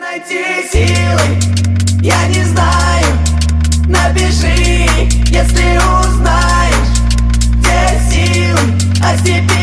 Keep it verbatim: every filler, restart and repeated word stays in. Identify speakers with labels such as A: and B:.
A: найти силы, я не знаю. Напиши, если узнаешь, где силы, а теперь